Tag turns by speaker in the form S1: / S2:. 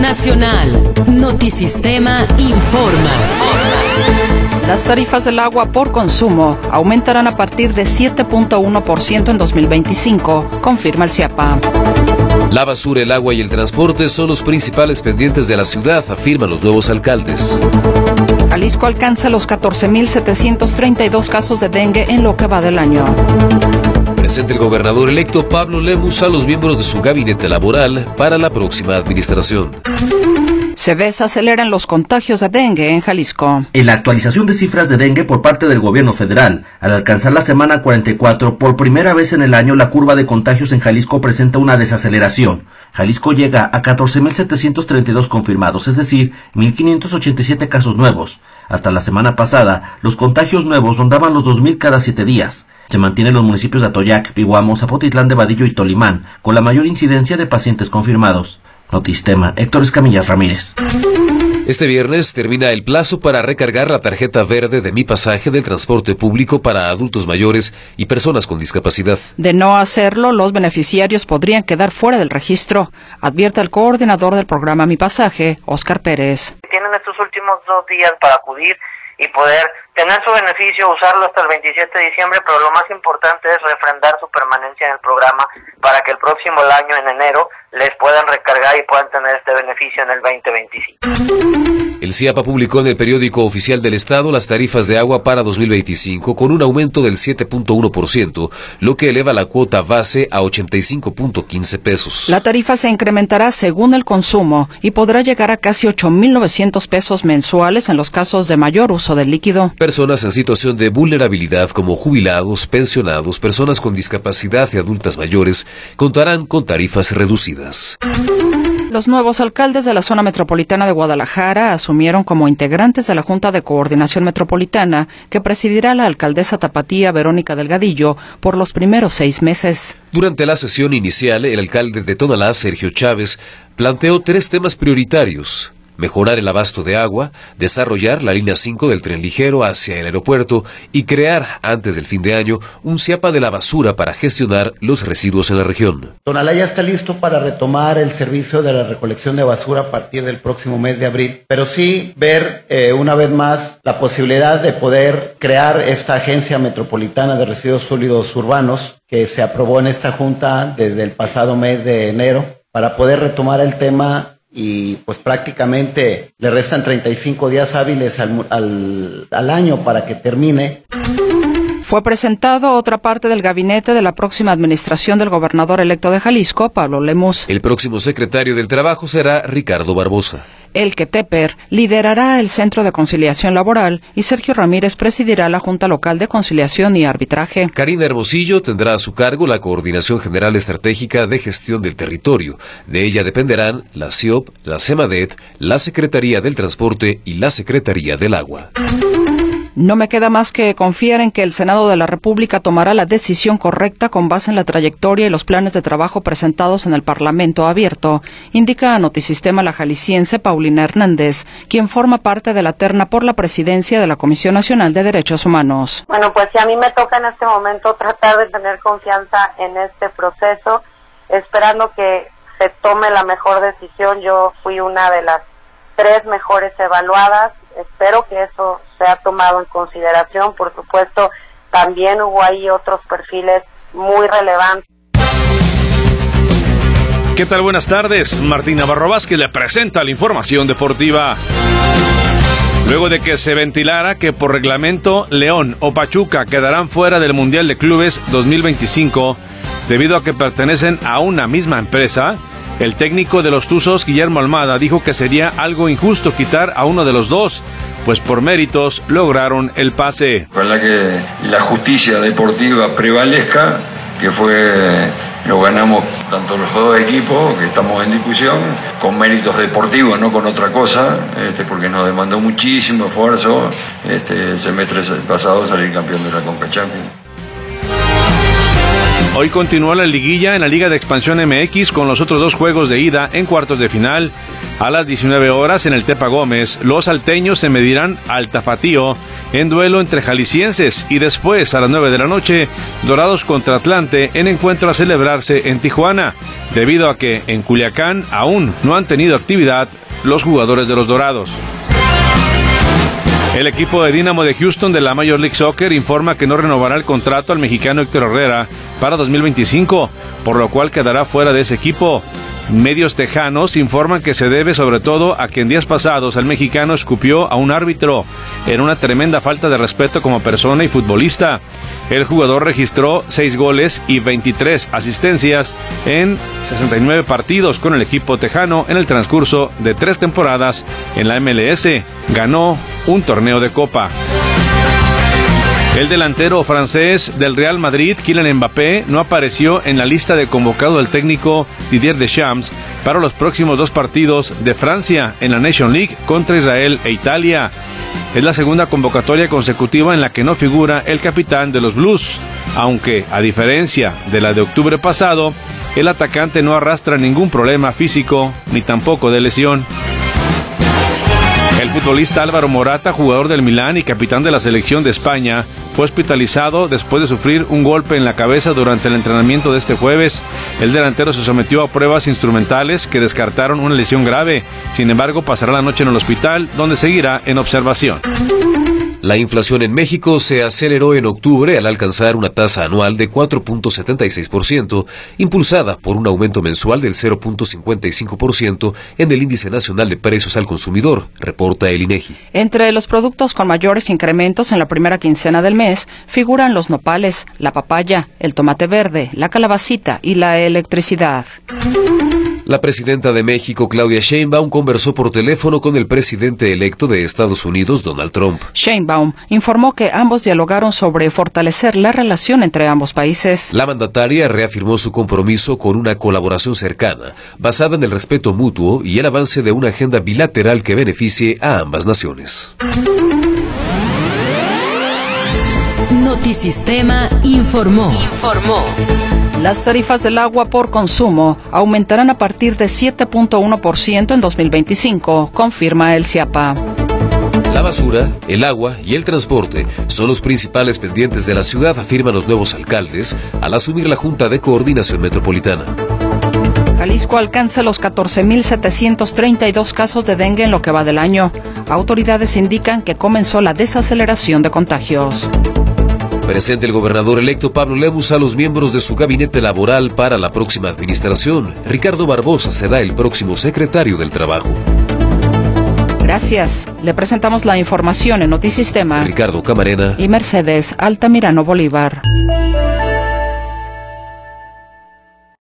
S1: Nacional. Notisistema informa.
S2: Las tarifas del agua por consumo aumentarán a partir de 7.1% en 2025, confirma el CIAPA.
S3: La basura, el agua y el transporte son los principales pendientes de la ciudad, afirman los nuevos alcaldes.
S2: Jalisco alcanza los 14.732 casos de dengue en lo que va del año.
S3: Presenta el gobernador electo Pablo Lemus a los miembros de su gabinete laboral para la próxima administración.
S2: Se desaceleran los contagios de dengue en Jalisco.
S4: En la actualización de cifras de dengue por parte del gobierno federal, al alcanzar la semana 44, por primera vez en el año la curva de contagios en Jalisco presenta una desaceleración. Jalisco llega a 14.732 confirmados, es decir, 1.587 casos nuevos. Hasta la semana pasada, los contagios nuevos rondaban los 2.000 cada 7 días. Se mantienen los municipios de Atoyac, Pihuamo, Zapotitlán de Vadillo y Tolimán, con la mayor incidencia de pacientes confirmados. Notisistema, Héctor Escamillas Ramírez.
S3: Este viernes termina el plazo para recargar la tarjeta verde de Mi Pasaje del transporte público para adultos mayores y personas con discapacidad.
S2: De no hacerlo, los beneficiarios podrían quedar fuera del registro, advierte el coordinador del programa Mi Pasaje, Óscar Pérez.
S5: Tienen estos últimos 2 días para acudir y poder tener su beneficio, usarlo hasta el 27 de diciembre, pero lo más importante es refrendar su permanencia en el programa para que el próximo año, en enero, les puedan recargar y puedan tener este beneficio en el 2025.
S3: El CIAPA publicó en el periódico oficial del Estado las tarifas de agua para 2025 con un aumento del 7.1%, lo que eleva la cuota base a 85.15 pesos.
S2: La tarifa se incrementará según el consumo y podrá llegar a casi 8.900 pesos mensuales en los casos de mayor uso del líquido.
S3: Personas en situación de vulnerabilidad como jubilados, pensionados, personas con discapacidad y adultas mayores contarán con tarifas reducidas.
S2: Los nuevos alcaldes de la zona metropolitana de Guadalajara asumieron como integrantes de la Junta de Coordinación Metropolitana que presidirá la alcaldesa tapatía Verónica Delgadillo por los primeros 6 meses.
S3: Durante la sesión inicial, el alcalde de Tonalá, Sergio Chávez, planteó 3 temas prioritarios: mejorar el abasto de agua, desarrollar la línea 5 del tren ligero hacia el aeropuerto y crear, antes del fin de año, un CIAPA de la basura para gestionar los residuos en la región.
S6: Tonalá ya está listo para retomar el servicio de la recolección de basura a partir del próximo mes de abril, pero sí ver una vez más la posibilidad de poder crear esta Agencia Metropolitana de Residuos Sólidos Urbanos que se aprobó en esta junta desde el pasado mes de enero para poder retomar el tema. Y pues prácticamente le restan 35 días hábiles al año para que termine.
S2: Fue presentado otra parte del gabinete de la próxima administración del gobernador electo de Jalisco, Pablo Lemus.
S3: El próximo secretario del Trabajo será Ricardo Barbosa.
S2: Elke Tepper liderará el Centro de Conciliación Laboral y Sergio Ramírez presidirá la Junta Local de Conciliación y Arbitraje.
S3: Karina Hermosillo tendrá a su cargo la Coordinación General Estratégica de Gestión del Territorio. De ella dependerán la CIOP, la CEMADET, la Secretaría del Transporte y la Secretaría del Agua.
S2: No me queda más que confiar en que el Senado de la República tomará la decisión correcta con base en la trayectoria y los planes de trabajo presentados en el Parlamento abierto, indica a Notisistema la jalisciense Paulina Hernández, quien forma parte de la terna por la presidencia de la Comisión Nacional de Derechos Humanos.
S7: Bueno, pues si a mí me toca en este momento tratar de tener confianza en este proceso, esperando que se tome la mejor decisión. Yo fui una de las 3 mejores evaluadas, espero que eso sea tomado en consideración. Por supuesto, también hubo ahí otros perfiles muy relevantes.
S8: ¿Qué tal? Buenas tardes. Martín Navarro Vázquez le presenta la información deportiva. Luego de que se ventilara que por reglamento León o Pachuca quedarán fuera del Mundial de Clubes 2025 debido a que pertenecen a una misma empresa, el técnico de los Tuzos, Guillermo Almada, dijo que sería algo injusto quitar a uno de los dos, pues por méritos lograron el pase.
S9: Ojalá que la justicia deportiva prevalezca, que lo ganamos tanto los 2 equipos, que estamos en discusión, con méritos deportivos, no con otra cosa, porque nos demandó muchísimo esfuerzo el semestre pasado salir campeón de la Conca Champions.
S8: Hoy continúa la liguilla en la Liga de Expansión MX con los otros 2 juegos de ida en cuartos de final. A las 19 horas en el Tepa Gómez, los salteños se medirán al Tapatío en duelo entre jaliscienses y después a las 9 de la noche, Dorados contra Atlante en encuentro a celebrarse en Tijuana, debido a que en Culiacán aún no han tenido actividad los jugadores de los Dorados. El equipo de Dynamo de Houston de la Major League Soccer informa que no renovará el contrato al mexicano Héctor Herrera para 2025, por lo cual quedará fuera de ese equipo. Medios tejanos informan que se debe sobre todo a que en días pasados el mexicano escupió a un árbitro en una tremenda falta de respeto como persona y futbolista. El jugador registró 6 goles y 23 asistencias en 69 partidos con el equipo tejano en el transcurso de 3 temporadas en la MLS. Ganó un torneo de Copa. El delantero francés del Real Madrid, Kylian Mbappé, no apareció en la lista de convocado del técnico Didier Deschamps para los próximos 2 partidos de Francia en la Nation League contra Israel e Italia. Es la segunda convocatoria consecutiva en la que no figura el capitán de los Blues, aunque, a diferencia de la de octubre pasado, el atacante no arrastra ningún problema físico ni tampoco de lesión. El futbolista Álvaro Morata, jugador del Milán y capitán de la selección de España, fue hospitalizado después de sufrir un golpe en la cabeza durante el entrenamiento de este jueves. El delantero se sometió a pruebas instrumentales que descartaron una lesión grave. Sin embargo, pasará la noche en el hospital, donde seguirá en observación.
S3: La inflación en México se aceleró en octubre al alcanzar una tasa anual de 4.76%, impulsada por un aumento mensual del 0.55% en el índice nacional de precios al consumidor, reporta el INEGI.
S2: Entre los productos con mayores incrementos en la primera quincena del mes figuran los nopales, la papaya, el tomate verde, la calabacita y la electricidad.
S3: La presidenta de México, Claudia Sheinbaum, conversó por teléfono con el presidente electo de Estados Unidos, Donald Trump.
S2: Sheinbaum informó que ambos dialogaron sobre fortalecer la relación entre ambos países.
S3: La mandataria reafirmó su compromiso con una colaboración cercana, basada en el respeto mutuo y el avance de una agenda bilateral que beneficie a ambas naciones.
S1: Notisistema informó.
S2: Las tarifas del agua por consumo aumentarán a partir de 7.1% en 2025, confirma el CIAPA.
S3: La basura, el agua y el transporte son los principales pendientes de la ciudad, afirman los nuevos alcaldes al asumir la Junta de Coordinación Metropolitana.
S2: Jalisco alcanza los 14.732 casos de dengue en lo que va del año. Autoridades indican que comenzó la desaceleración de contagios.
S3: Presente el gobernador electo Pablo Lemus a los miembros de su gabinete laboral para la próxima administración. Ricardo Barbosa será el próximo secretario del Trabajo.
S2: Gracias. Le presentamos la información en Notisistema.
S3: Ricardo Camarena
S2: y Mercedes Altamirano Bolívar.